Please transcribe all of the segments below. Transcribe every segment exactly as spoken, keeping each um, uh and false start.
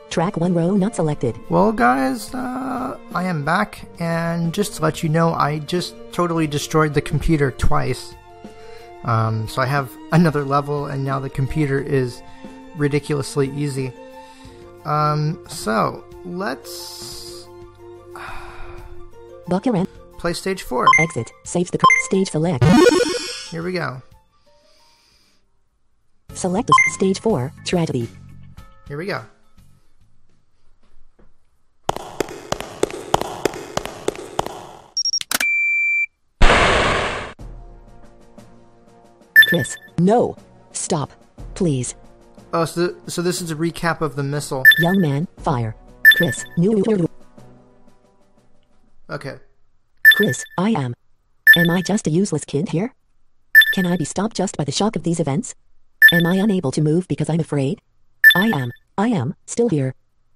Track one row not selected. Well, guys, uh, I am back, and just to let you know, I just totally destroyed the computer twice. Um, so I have another level, and now the computer is ridiculously easy. Um, so, let's... Buckaroo. Play stage four. Exit. Saves the co- stage select. Here we go. Select the stage four, tragedy. Here we go. Chris, no. Stop. Please. Oh, so, so this is a recap of the missile. Young man, fire. Chris, new. Okay. Chris, I am. Am I just a useless kid here? Can I be stopped just by the shock of these events? Am I unable to move because I'm afraid? I am. I am, still here.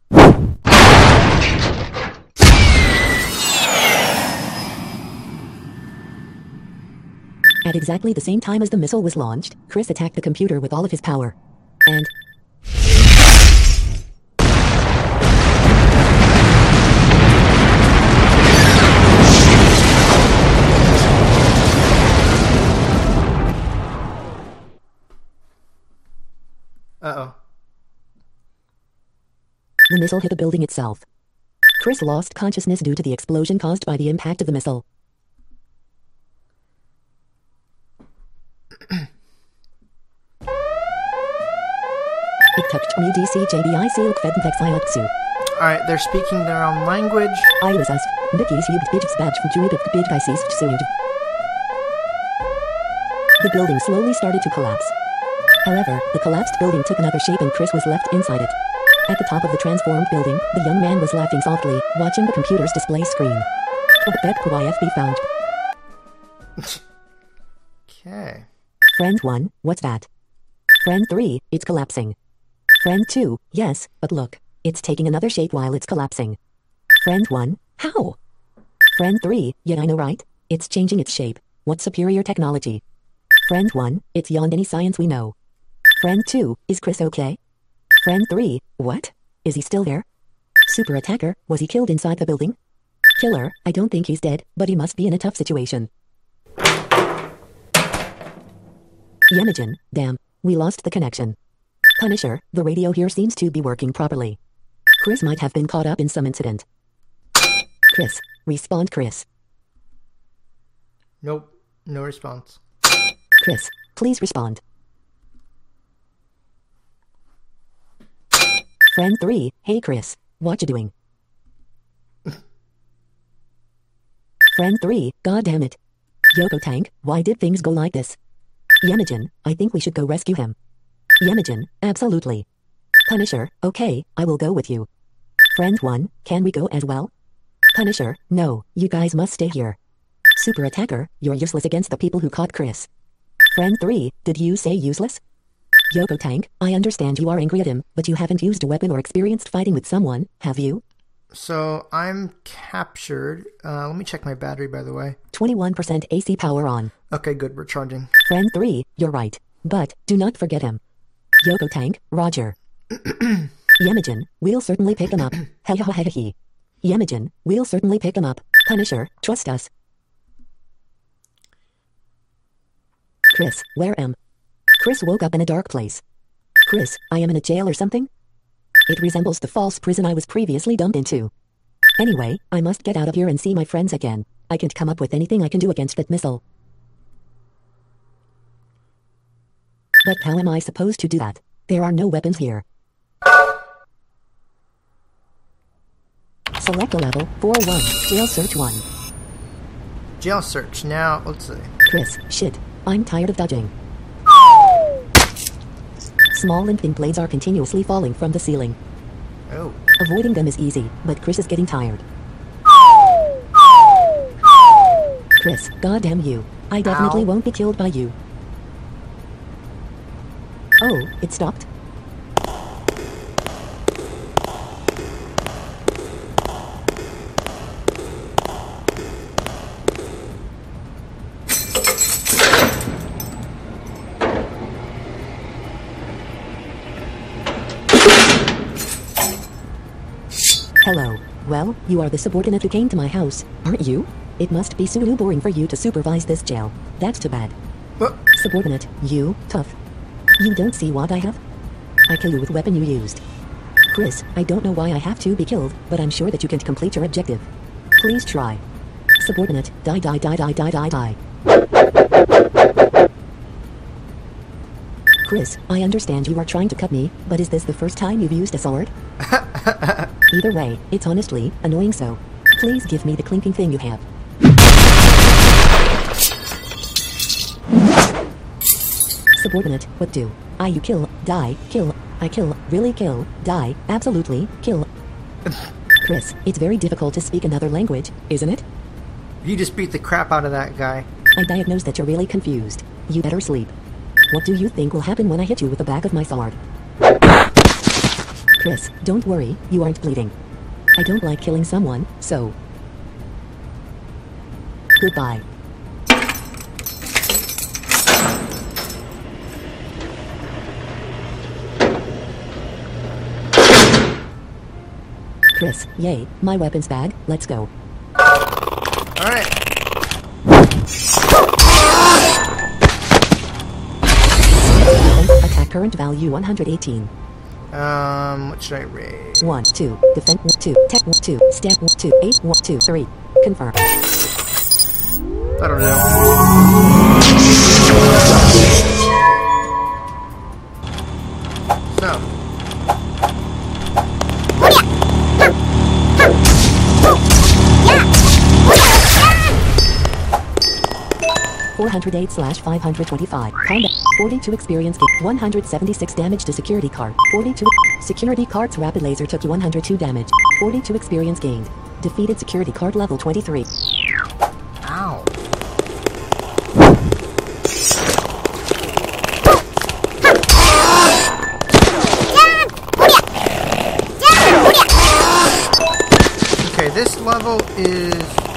At exactly the same time as the missile was launched, Chris attacked the computer with all of his power. And... Uh-oh. The missile hit the building itself. Chris lost consciousness due to the explosion caused by the impact of the missile. It touched me D C J B I silk fed Texayatsu. Alright, they're speaking their own language. I was asked, Nikki's hubed bitches badge from Juid of Bid Isis sued. The building slowly started to collapse. However, the collapsed building took another shape and Chris was left inside it. At the top of the transformed building, the young man was laughing softly, watching the computer's display screen. What that could I F be found? Okay. Friend one, what's that? Friend three, it's collapsing. Friend two, yes, but look, it's taking another shape while it's collapsing. Friend one, how? Friend three, yeah I know right? It's changing its shape. What superior technology? Friend one, it's beyond any science we know. Friend two, is Chris okay? Friend three, what? Is he still there? Super attacker, was he killed inside the building? Killer, I don't think he's dead, but he must be in a tough situation. Yemagen, damn, we lost the connection. Punisher, the radio here seems to be working properly. Chris might have been caught up in some incident. Chris, respond Chris. Nope, no response. Chris, please respond. Friend three, hey Chris, what you doing? Friend three, god damn it. Yoko Tank, why did things go like this? Yemagen, I think we should go rescue him. Yemagen, absolutely. Punisher, okay, I will go with you. Friend one, can we go as well? Punisher, no, you guys must stay here. Super attacker, you're useless against the people who caught Chris. Friend three, did you say useless? Yoko Tank, I understand you are angry at him, but you haven't used a weapon or experienced fighting with someone, have you? So, I'm captured. Uh, let me check my battery, by the way. twenty-one percent A C power on. Okay, good, we're charging. Friend three, you're right. But, do not forget him. Yoko Tank, roger. Yemagen, we'll certainly pick him up. Hehehehe. Yemagen, we'll certainly pick him up. Punisher, trust us. Chris, where am? Chris woke up in a dark place. Chris, I am in a jail or something? It resembles the false prison I was previously dumped into. Anyway, I must get out of here and see my friends again. I can't come up with anything I can do against that missile. But how am I supposed to do that? There are no weapons here. Select a level, four one, jail search one. Jail search, now, let's see. Chris, shit. I'm tired of dodging. Small and thin blades are continuously falling from the ceiling. Oh. Avoiding them is easy, but Chris is getting tired. Chris, goddamn you. I definitely Ow. won't be killed by you. Oh, it stopped? Hello. Well, you are the subordinate who came to my house, aren't you? It must be pseudo boring for you to supervise this jail. That's too bad. What? Subordinate, you, tough. You don't see what I have? I kill you with weapon you used. Chris, I don't know why I have to be killed, but I'm sure that you can complete your objective. Please try. Subordinate, die die die die die die die. Chris, I understand you are trying to cut me, but is this the first time you've used a sword? Either way, it's honestly annoying, so please give me the clinking thing you have. Subordinate, what do? I you kill, die, kill, I kill, really kill, die, absolutely, kill. Chris, it's very difficult to speak another language, isn't it? You just beat the crap out of that guy. I diagnose that you're really confused. You better sleep. What do you think will happen when I hit you with the back of my sword? Chris, don't worry, you aren't bleeding. I don't like killing someone, so... Goodbye. Chris, yay, my weapons bag, let's go. Alright. Attack current value one hundred eighteen. Um, what should I raise? one, two, defend, one, two, tech, one, two, stamp, one, two, eight, one, two, three. Confirm. I don't know. So. four hundred eight slash five hundred twenty-five. Combat. forty-two experience gain. one hundred seventy-six damage to security card. forty-two. Security card's rapid laser took you one hundred two damage. forty-two experience gained. Defeated security card level twenty-three. Ow. Okay, this level is...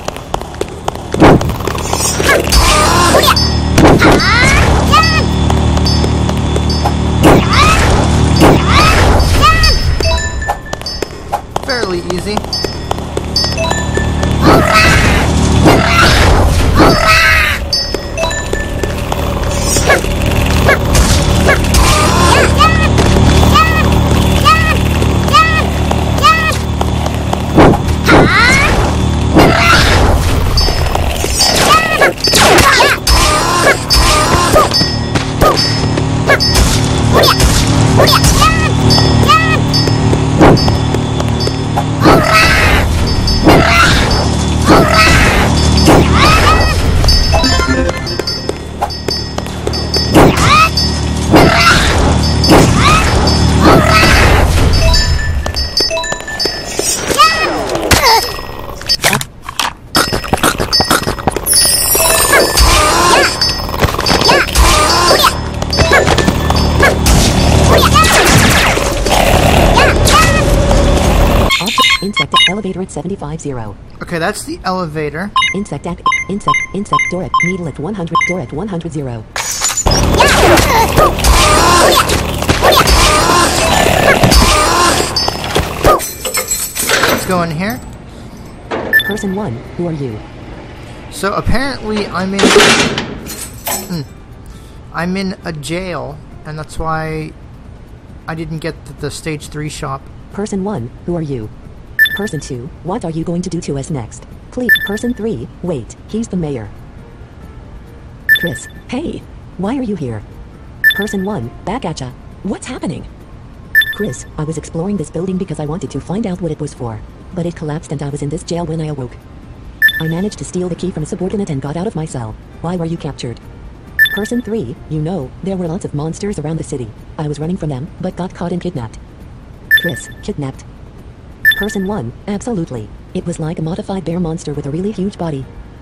fairly easy. Insect elevator at seventy-five zero. Okay, that's the elevator. Insect at insect insect door at needle at one hundred door at one hundred zero. Let's go in here. Person one, who are you? So apparently I'm in mm, I'm in a jail, and that's why I didn't get to the stage three shop. Person one, who are you? Person two, what are you going to do to us next? Please. Person three, wait, he's the mayor. Chris, hey, why are you here? Person one, back at ya. What's happening? Chris, I was exploring this building because I wanted to find out what it was for, but it collapsed and I was in this jail when I awoke. I managed to steal the key from a subordinate and got out of my cell. Why were you captured? Person three, you know, there were lots of monsters around the city. I was running from them, but got caught and kidnapped. Chris, kidnapped. Person one, absolutely. It was like a modified bear monster with a really huge body.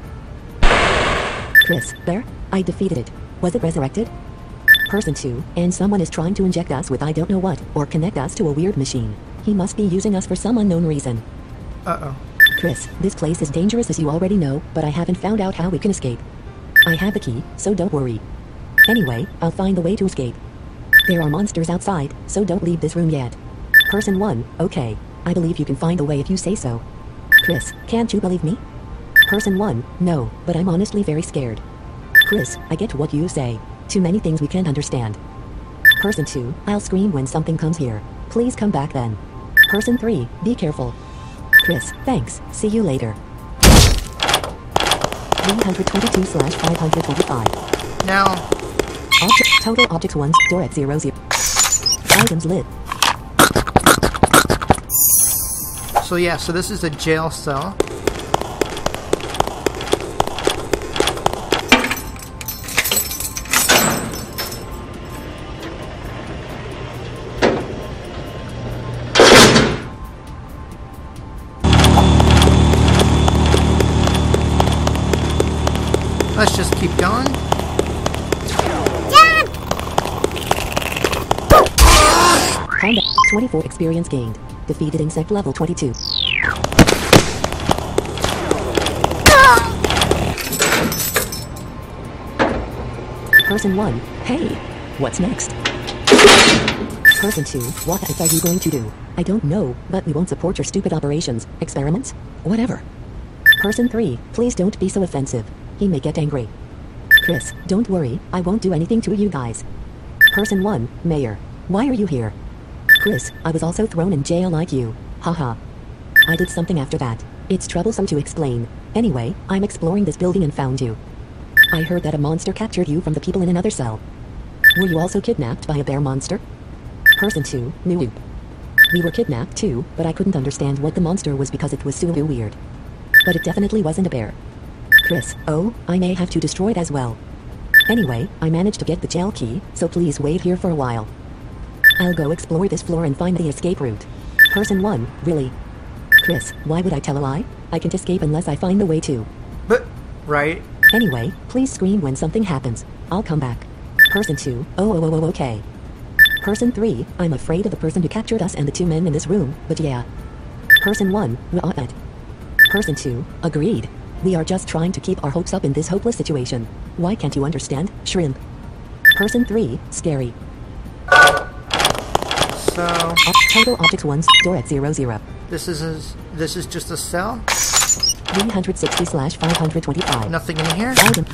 Chris, bear? I defeated it. Was it resurrected? Person two, and someone is trying to inject us with I don't know what, or connect us to a weird machine. He must be using us for some unknown reason. Uh-oh. Chris, this place is dangerous as you already know, but I haven't found out how we can escape. I have the key, so don't worry. Anyway, I'll find the way to escape. There are monsters outside, so don't leave this room yet. Person one, okay. I believe you can find a way if you say so. Chris, can't you believe me? Person one, no, but I'm honestly very scared. Chris, I get what you say. Too many things we can't understand. Person two, I'll scream when something comes here. Please come back then. Person three, be careful. Chris, thanks, see you later. three twenty-two slash five twenty-five. Now, Object, total objects one, door at zero zero. Items lit. so yeah, so this is a jail cell. Let's just keep going. Combat twenty-four experience gained. Defeated insect level twenty-two. Person one, hey, what's next? Person two, what else are you going to do? I don't know, but we won't support your stupid operations, experiments, whatever. Person three, please don't be so offensive. He may get angry. Chris, don't worry, I won't do anything to you guys. Person one, Mayor, why are you here? Chris, I was also thrown in jail like you. Haha. I did something after that. It's troublesome to explain. Anyway, I'm exploring this building and found you. I heard that a monster captured you from the people in another cell. Were you also kidnapped by a bear monster? Person two, Noob. We were kidnapped too, but I couldn't understand what the monster was because it was so weird. But it definitely wasn't a bear. Chris, oh, I may have to destroy it as well. Anyway, I managed to get the jail key, so please wait here for a while. I'll go explore this floor and find the escape route. Person one, really? Chris, why would I tell a lie? I can't escape unless I find the way to. But, right. Anyway, please scream when something happens. I'll come back. Person two, oh oh oh oh okay. Person three, I'm afraid of the person who captured us and the two men in this room, but yeah. Person one, what? Person two, agreed. We are just trying to keep our hopes up in this hopeless situation. Why can't you understand, shrimp? Person three, scary. So, Ob- total objects one, door at zero zero. this is a, this is just a cell. three sixty slash five twenty-five. Nothing in here. Item.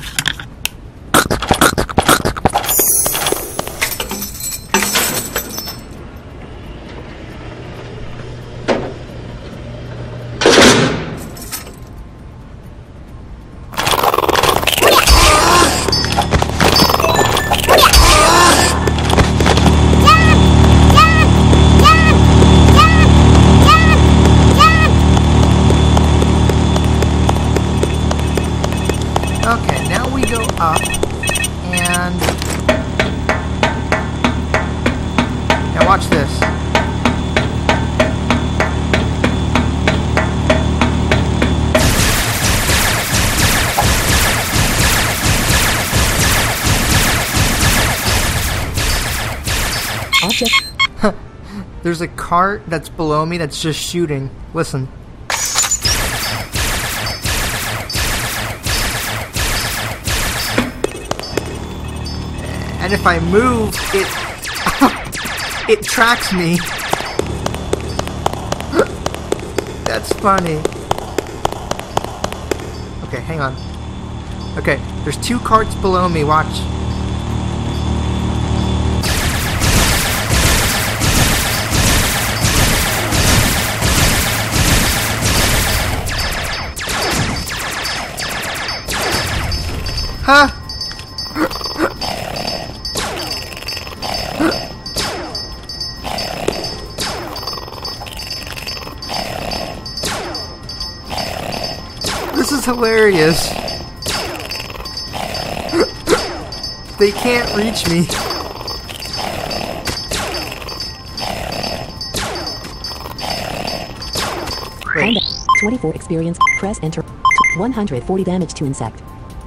Okay, now we go up, and now watch this. Object. There's a cart that's below me that's just shooting. Listen. And if I move, it it tracks me. That's funny. Okay, hang on. Okay, there's two carts below me. Watch. Huh? This is hilarious. They can't reach me. Wait. Combat. twenty-four experience. Press enter. one hundred forty damage to insect.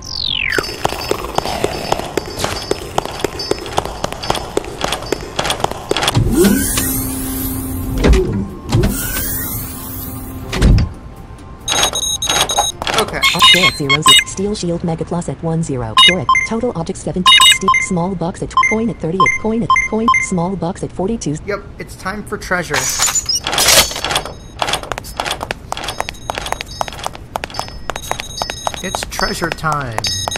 Okay. Door at zero zero. Steel shield mega plus at one zero. Door at total object seven. Ste small box at coin at thirty-eight. Coin at coin. Small box at forty-two. Yep, it's time for treasure. It's treasure time.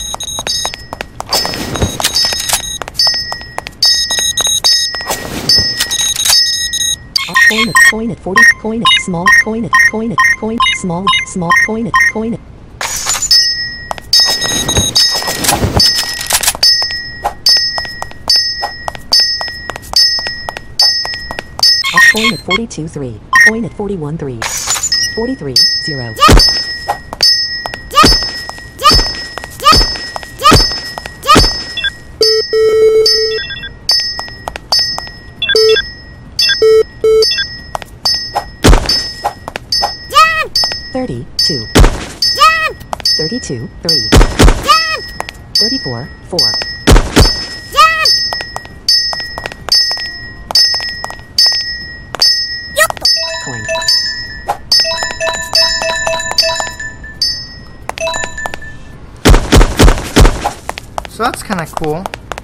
Coin it, coin it, forty, coin it, small, coin it, coin it, coin, small, small, coin it, coin it. Coin at forty-two three, coin at forty-one three, forty-three zero. thirty-two. thirty-two three. thirty-four four. Coin. So that's kind of cool.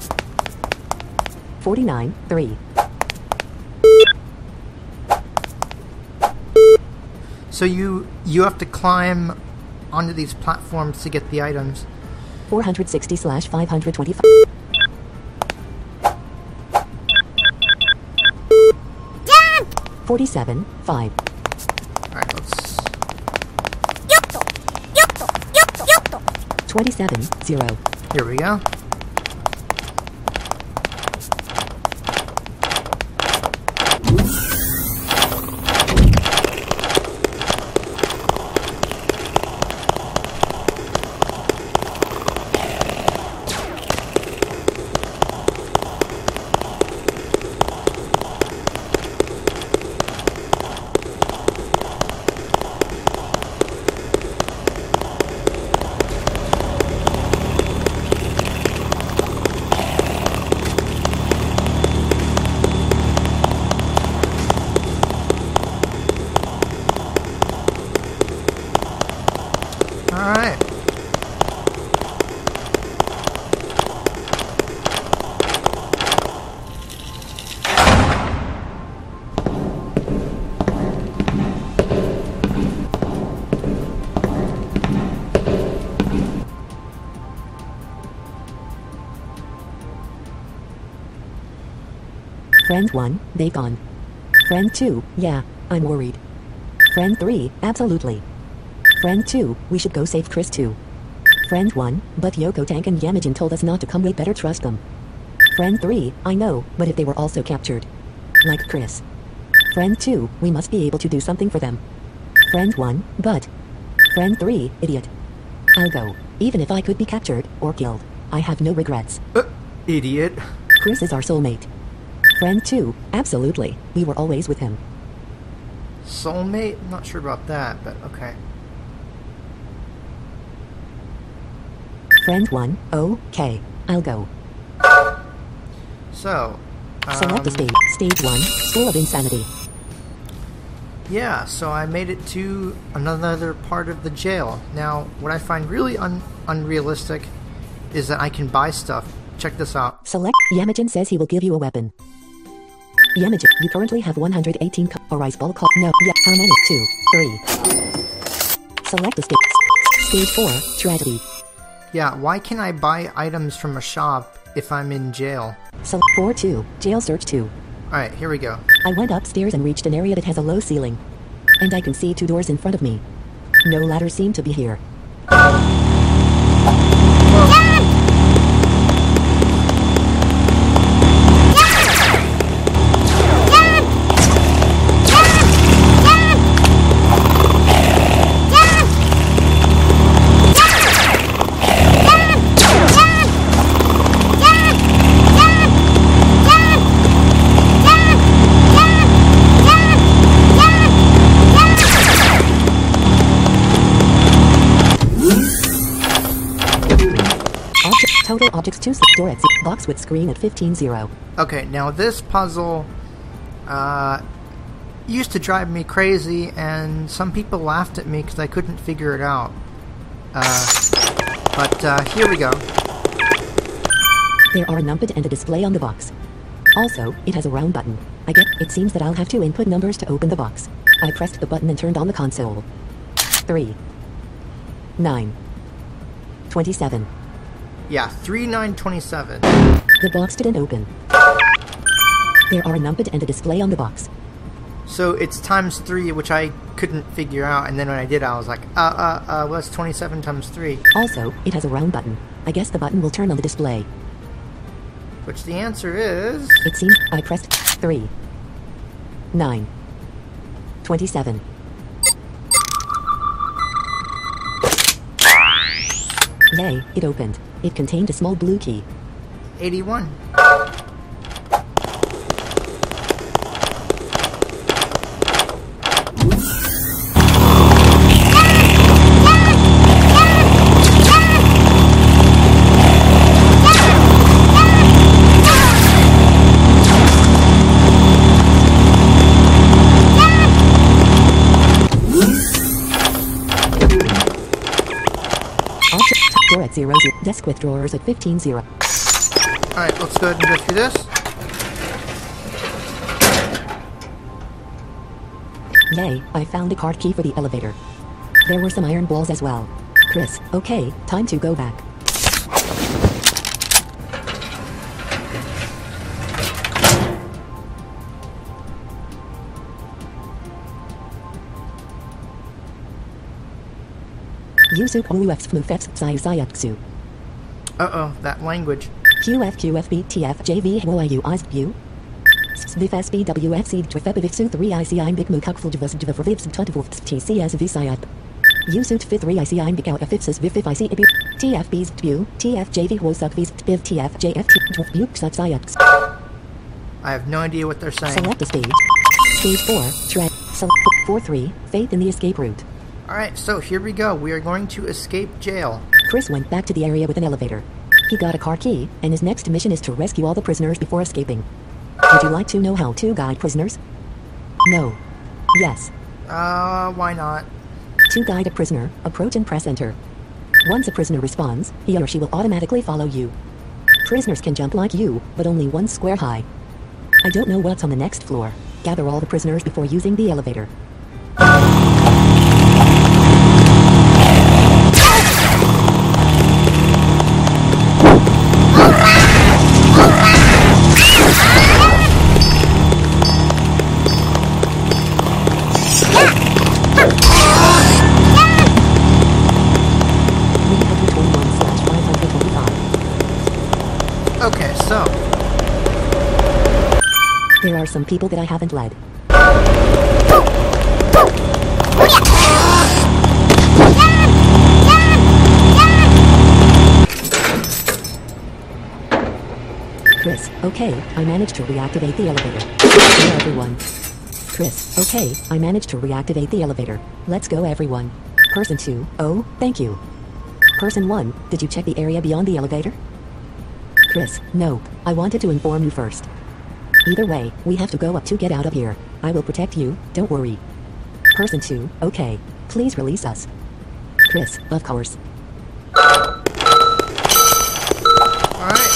forty-nine three. So you you have to climb onto these platforms to get the items. four hundred sixty slash five hundred twenty-five. forty-seven five. Alright, let's... twenty-seven zero. Here we go. Alright. Friend one, they've gone. Friend two, yeah, I'm worried. Friend three, absolutely. Friend two, we should go save Chris too. Friend one, but Yoko Tank and Yamajin told us not to come, we better trust them. Friend three, I know, but if they were also captured. Like Chris. Friend two, we must be able to do something for them. Friend one, but. Friend three, idiot. I'll go, even if I could be captured, or killed. I have no regrets. Uh, idiot. Chris is our soulmate. Friend two, absolutely, we were always with him. Soulmate? I'm not sure about that, but okay. Friend one, okay, I'll go. So, um, Select a stage. Stage one, School of Insanity. yeah, so I made it to another part of the jail. Now, what I find really un unrealistic is that I can buy stuff. Check this out. Select. Yamajin says he will give you a weapon. Yamajin, you currently have one hundred eighteen co- or ice ball call. No, yeah, how many? Two, three. Select a stage. Stage four, Tragedy. Yeah, why can I buy items from a shop if I'm in jail? Select four two, Jail Search two. Alright, here we go. I went upstairs and reached an area that has a low ceiling. And I can see two doors in front of me. No ladders seem to be here. Total objects two six door exit box with screen at fifteen zero. Okay, now this puzzle uh, used to drive me crazy, and some people laughed at me because I couldn't figure it out. Uh, but uh, here we go. There are a numpad and a display on the box. Also, it has a round button. I get it seems that I'll have to input numbers to open the box. I pressed the button and turned on the console. Three. Nine. twenty-seven. Yeah, three nine twenty-seven. The box didn't open. There are a numpad and a display on the box. So it's times three, which I couldn't figure out, and then when I did, I was like, uh, uh, uh, what's twenty-seven times three? Also, it has a round button. I guess the button will turn on the display. Which the answer is... It seems I pressed three. nine. twenty-seven. Yay, it opened. It contained a small blue key. eighty-one. Door at zero, zero. Desk with drawers at fifteen zero. Alright, let's go ahead and go through this. Yay, I found a card key for the elevator. There were some iron balls as well. Chris, okay, time to go back. Yusuf Wuefs Fmufefs Sayusayaksu. Uh-oh, that language. Q F Q F B T F J V Hwayu Isbu. Svif S B W F C Dwefebivsu three I C I'm Big Mukakful Dvus Dvevivs Tutvufs T C S V Sayat. Yusuf Fit three I C I'm Big Out Fifs Vivif I C Ibu. T F Bs Bu. T F J V Wosuk Vis Biv T F J F T Dwef Buk Sat Sayats. I have no idea what they're saying. Select a stage. Stage four, Tread. Select four three, Faith in the escape route. Alright, so here we go. We are going to escape jail. Chris went back to the area with an elevator. He got a car key, and his next mission is to rescue all the prisoners before escaping. Would you like to know how to guide prisoners? No. Yes. Uh, why not? To guide a prisoner, approach and press enter. Once a prisoner responds, he or she will automatically follow you. Prisoners can jump like you, but only one square high. I don't know what's on the next floor. Gather all the prisoners before using the elevator. Okay, so... There are some people that I haven't led. Chris, okay, I managed to reactivate the elevator. Hello everyone. Chris, okay, I managed to reactivate the elevator. Let's go everyone. Person two, oh, thank you. Person one, did you check the area beyond the elevator? Chris, no, I wanted to inform you first. Either way, we have to go up to get out of here. I will protect you, don't worry. Person two, okay, please release us. Chris, of course. Alright.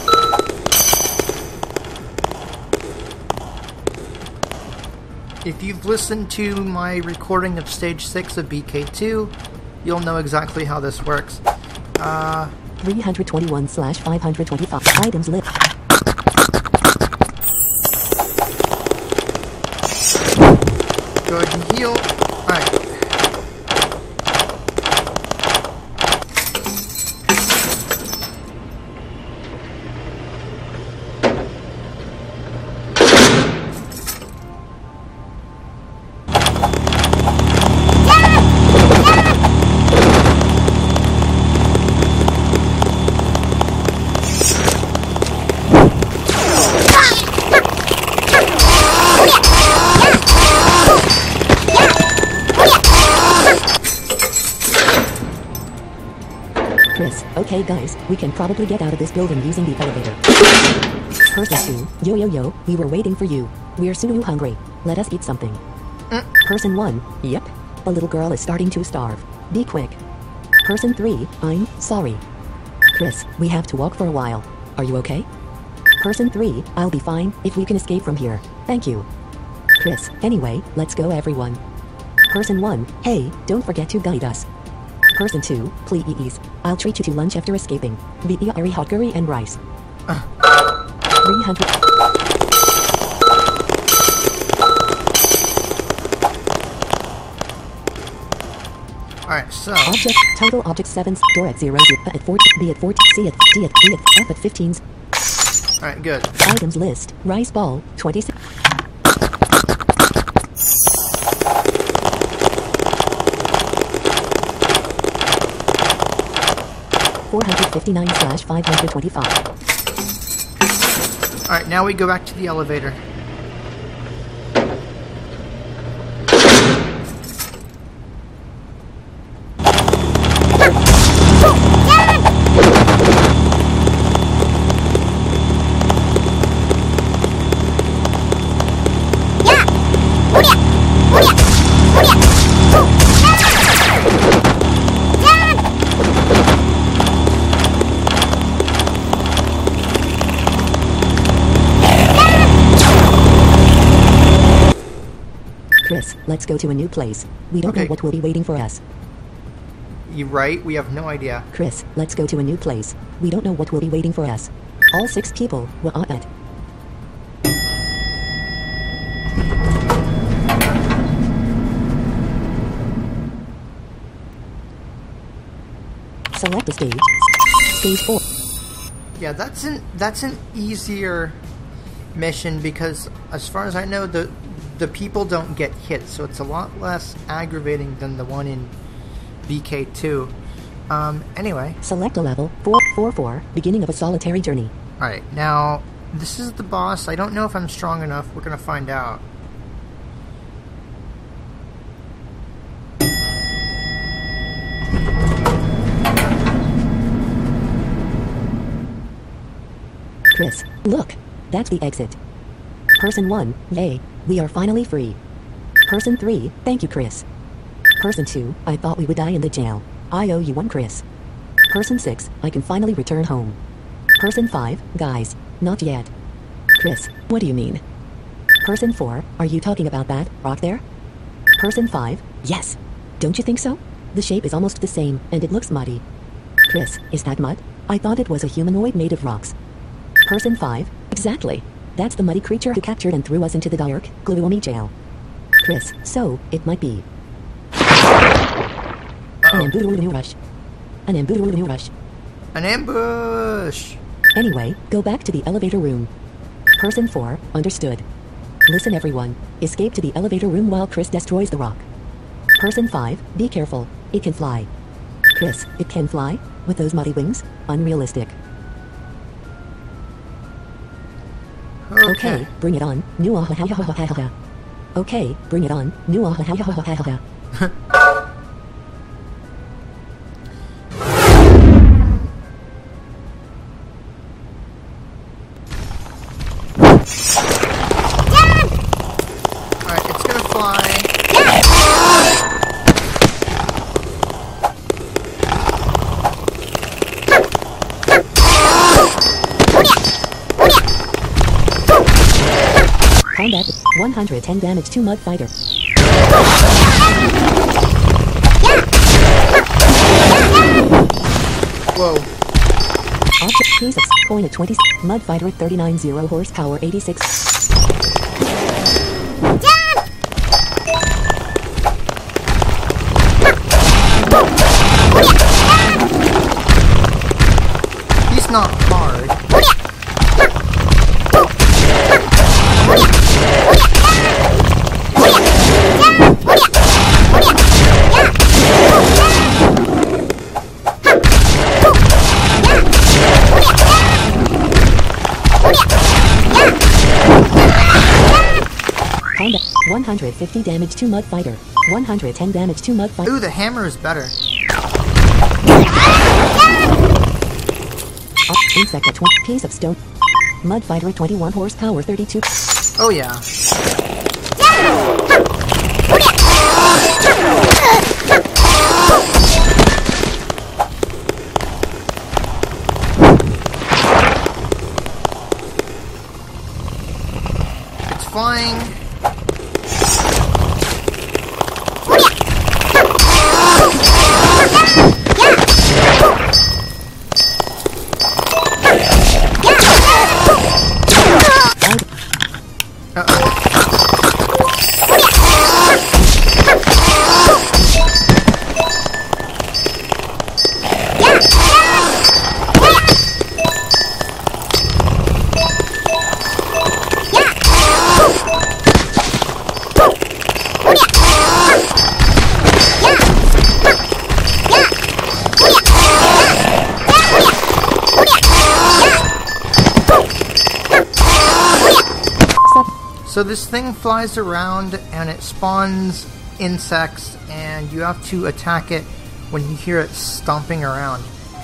If you've listened to my recording of stage six of B K two, you'll know exactly how this works. Uh... three twenty-one slash five twenty-five. Items list. Go ahead and heal. Alright. Chris, okay guys, we can probably get out of this building using the elevator. Person two, yo yo yo, we were waiting for you. We're so hungry. Let us eat something. Mm. Person one, yep. A little girl is starting to starve. Be quick. Person three, I'm sorry. Chris, we have to walk for a while. Are you okay? Person three, I'll be fine if we can escape from here. Thank you. Chris, anyway, let's go everyone. Person one, hey, don't forget to guide us. Person two, please. I'll treat you to lunch after escaping. Very hot curry and rice. Uh. three hundred. Alright, so... Object, total object seven, door at zero, zero, at forty, B at forty, C at, D at, D at, F at fifteens. Alright, good. Items list, rice ball, twenty-six. four hundred fifty-nine slash five hundred twenty-five. Alright, now we go back to the elevator. Chris, let's go to a new place. We don't Okay. know what will be waiting for us. You're right, we have no idea. Chris, let's go to a new place. We don't know what will be waiting for us. All six people were on it. Select a stage. Stage four. Yeah, that's an that's an easier mission because as far as I know the the people don't get hit, so it's a lot less aggravating than the one in B K two. Um, anyway. Select a level, four four four, beginning of a solitary journey. Alright, now, this is the boss. I don't know if I'm strong enough. We're gonna find out. Chris, look! That's the exit. Person one, yay, we are finally free. Person three, thank you, Chris. Person two, I thought we would die in the jail. I owe you one, Chris. Person six, I can finally return home. Person five, guys, not yet. Chris, what do you mean? Person four, are you talking about that rock there? Person five, yes. Don't you think so? The shape is almost the same, and it looks muddy. Chris, is that mud? I thought it was a humanoid made of rocks. Person five, exactly. That's the muddy creature who captured and threw us into the dark, gloomy jail. Chris, so, it might be... An ambush rush. An ambush rush. An ambush! Anyway, go back to the elevator room. Person four, understood. Listen everyone, escape to the elevator room while Chris destroys the rock. Person five, be careful, it can fly. Chris, it can fly? With those muddy wings? Unrealistic. Okay. Okay, bring it on. New Okay, bring it on. New Alright, it's gonna fly. Combat, one hundred ten damage to Mud Fighter. Whoa. Object piece of coin at twenty. Mud Fighter at thirty-nine, zero horsepower, eighty-six. He's not hard. Combat, one hundred fifty damage to Mud Fighter. one hundred ten damage to Mud Fighter. Ooh, the hammer is better. Up, insect at twenty. Piece of stone. Mud Fighter at twenty-one horsepower, thirty-two. Oh yeah. It's flying. So this thing flies around and it spawns insects, and you have to attack it when you hear it stomping around.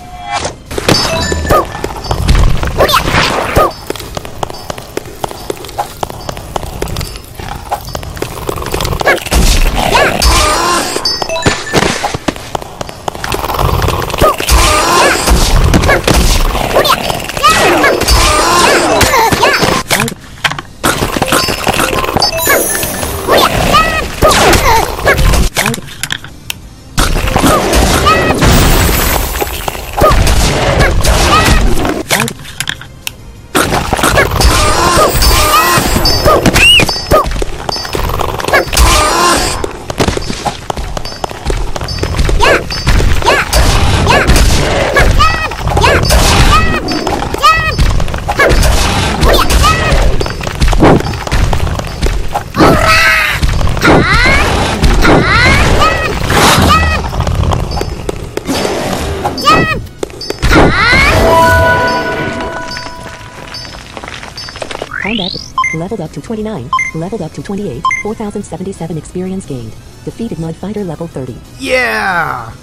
Combat. Leveled up to twenty-nine. Leveled up to twenty-eight. four thousand seventy-seven experience gained. Defeated Mud Fighter level thirty. Yeah!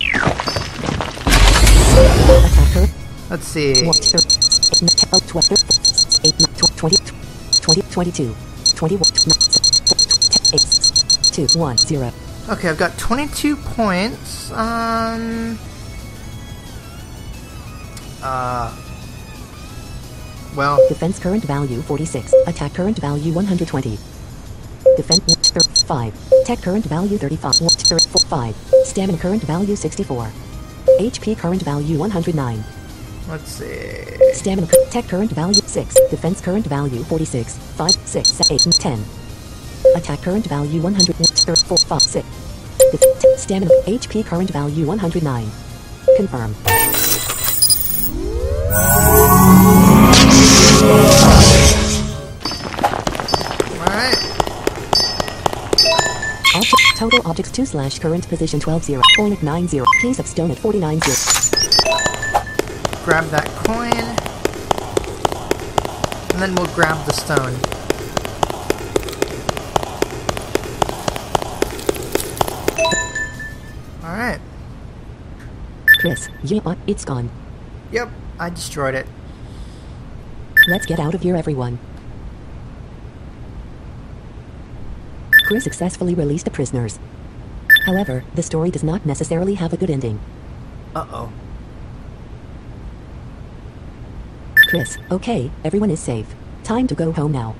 Attacker. Let's see. twenty, twenty, twenty-two, twenty-one, two, one, zero. Okay, I've got twenty-two points. Um. Uh. Well. Defense current value forty-six. Attack current value one hundred twenty. Defense five. Tech current value thirty-five. five. Stamina current value sixty-four. H P current value one hundred nine. Let's see. Stamina tech current value six. Defense current value forty-six. five, six, eight, ten. Attack current value one hundred four, five, six. Stamina H P current value one hundred nine. Confirm. Alright. Object, total objects two slash current position twelve zero. Coin at nine zero. Piece of stone at forty-nine zero. Grab that coin. And then we'll grab the stone. Alright. Chris, yeah, it's gone. Yep, I destroyed it. Let's get out of here, everyone. Chris successfully released the prisoners. However, the story does not necessarily have a good ending. Uh-oh. Chris, okay, everyone is safe. Time to go home now.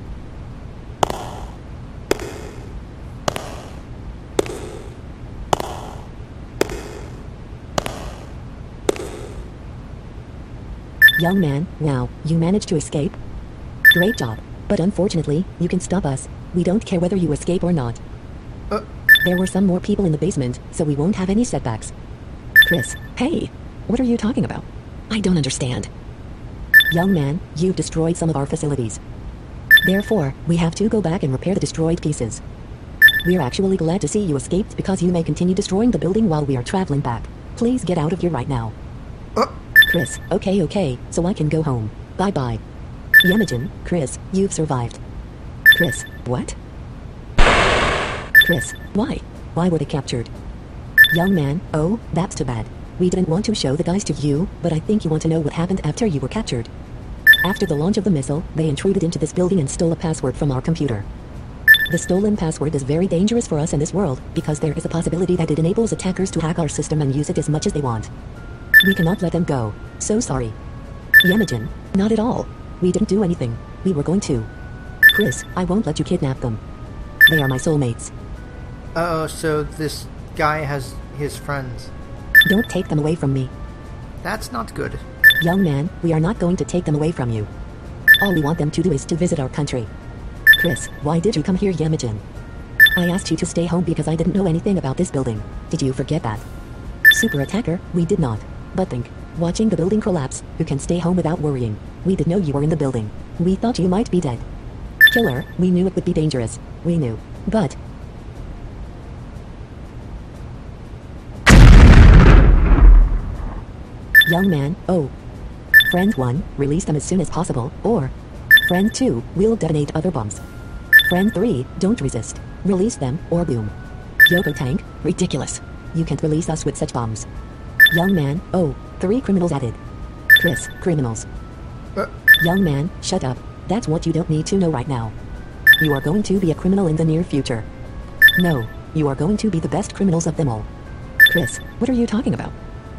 Young man, wow, you managed to escape? Great job. But unfortunately, you can stop us. We don't care whether you escape or not. Uh. There were some more people in the basement, so we won't have any setbacks. Chris, hey, what are you talking about? I don't understand. Young man, you've destroyed some of our facilities. Therefore, we have to go back and repair the destroyed pieces. We're actually glad to see you escaped because you may continue destroying the building while we are traveling back. Please get out of here right now. Uh. Chris, okay, okay, so I can go home. Bye-bye. Yemijin, Chris, you've survived. Chris, what? Chris, why? Why were they captured? Young man, oh, that's too bad. We didn't want to show the guys to you, but I think you want to know what happened after you were captured. After the launch of the missile, they intruded into this building and stole a password from our computer. The stolen password is very dangerous for us in this world, because there is a possibility that it enables attackers to hack our system and use it as much as they want. We cannot let them go. So sorry. Yemijin, not at all. We didn't do anything. We were going to. Chris, I won't let you kidnap them. They are my soulmates. Uh-oh, so this guy has his friends. Don't take them away from me. That's not good. Young man, we are not going to take them away from you. All we want them to do is to visit our country. Chris, why did you come here, Yemijin? I asked you to stay home because I didn't know anything about this building. Did you forget that? Super attacker, we did not. But think, watching the building collapse, you can stay home without worrying. We did know you were in the building. We thought you might be dead. Killer, we knew it would be dangerous. We knew. But Young man, oh. Friend one, release them as soon as possible, or Friend two, will detonate other bombs. Friend three, don't resist. Release them, or boom. Yoko Tank, ridiculous. You can't release us with such bombs. Young man, oh, three criminals added. Chris, criminals. Uh. Young man, shut up. That's what you don't need to know right now. You are going to be a criminal in the near future. No, you are going to be the best criminals of them all. Chris, what are you talking about?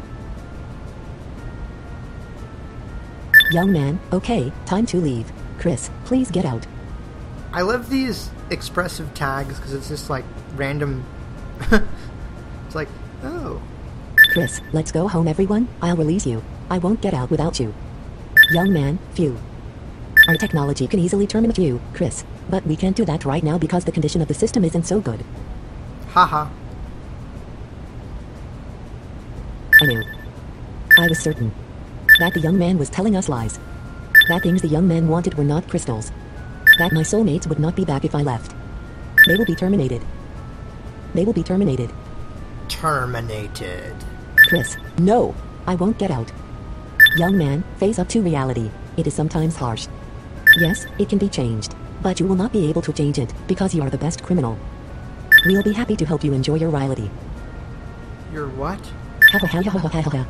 Young man, okay, time to leave. Chris, please get out. I love these expressive tags because it's just like random. It's like, oh. Chris, let's go home everyone. I'll release you. I won't get out without you. Young man, phew. Our technology can easily terminate you, Chris. But we can't do that right now because the condition of the system isn't so good. Haha. I knew. I was certain. That the young man was telling us lies. That things the young man wanted were not crystals. That my soulmates would not be back if I left. They will be terminated. They will be terminated. Terminated. Chris, no! I won't get out. Young man, face up to reality. It is sometimes harsh. Yes, it can be changed. But you will not be able to change it, because you are the best criminal. We'll be happy to help you enjoy your reality. Your what? Ha ha ha ha ha ha ha.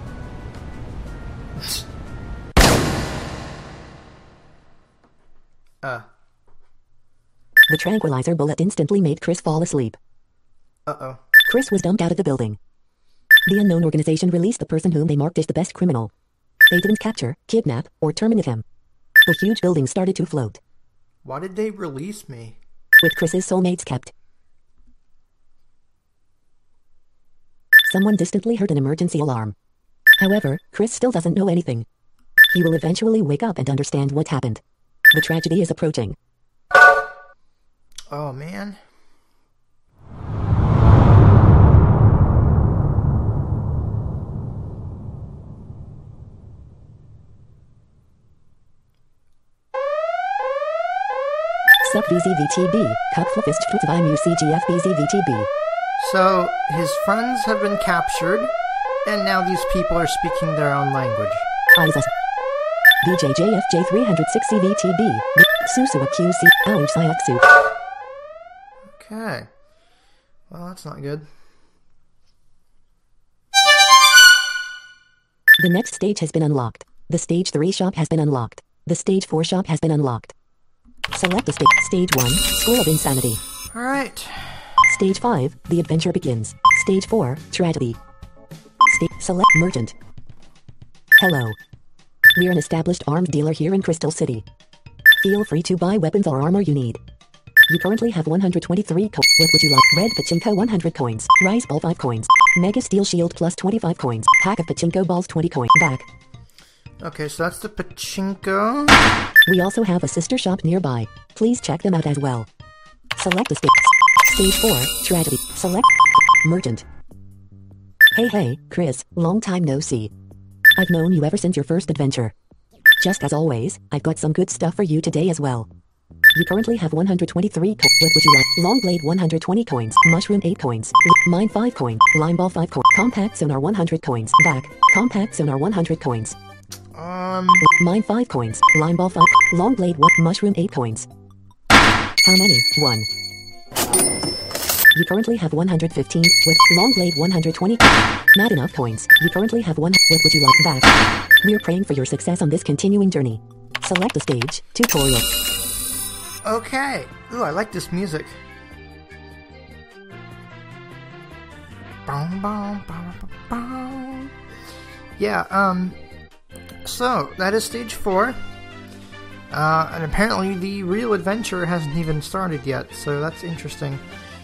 Uh. The tranquilizer bullet instantly made Chris fall asleep. Uh-oh. Chris was dumped out of the building. The unknown organization released the person whom they marked as the best criminal. They didn't capture, kidnap, or terminate him. The huge building started to float. Why did they release me? With Chris's soulmates kept. Someone distantly heard an emergency alarm. However, Chris still doesn't know anything. He will eventually wake up and understand what happened. The tragedy is approaching. Oh, man. Suck V Z V T B, Kopf Fist Strutzeweim U C G F B Z V T B. So, his friends have been captured, and now these people are speaking their own language. Isis. D J J F J three oh six C V T B. Susua Q C. Ouch Syaksu. Okay. Well, that's not good. The next stage has been unlocked. The stage three shop has been unlocked. The stage four shop has been unlocked. Select the stage. Stage one, School of Insanity. Alright. Stage five, the adventure begins. Stage four, tragedy. Stage select merchant. Hello. We're an established arms dealer here in Crystal City. Feel free to buy weapons or armor you need. You currently have one hundred twenty-three co- What would you like? Red Pachinko one hundred coins. Rice Ball five coins. Mega Steel Shield plus twenty-five coins. Pack of Pachinko Balls twenty coins. Back. Okay, so that's the Pachinko. We also have a sister shop nearby. Please check them out as well. Select a stage. Stage four, tragedy. Select merchant. Hey hey, Chris, long time no see. I've known you ever since your first adventure. Just as always, I've got some good stuff for you today as well. You currently have one hundred twenty-three co- What would you like? Long Blade one hundred twenty coins. Mushroom eight coins. L- Mine five coins. Lime Ball five coins. Compact Sonar one hundred coins. Back. Compact Sonar one hundred coins. Um. Mine five coins. Lime Ball five. Long Blade one. Mushroom eight coins. How many? One. You currently have one hundred fifteen. With Long Blade one hundred twenty. Not enough coins. You currently have one. What would you like? Back. We're praying for your success on this continuing journey. Select the stage. Tutorial. Okay. Ooh, I like this music. Boom, boom, boom, boom, boom. Yeah, um... So, that is stage four. Uh, and apparently the real adventure hasn't even started yet, so that's interesting.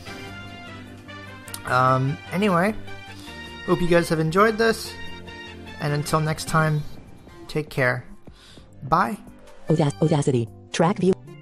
Um, anyway, hope you guys have enjoyed this, and until next time, take care. Bye. Audac- Audacity. Track view.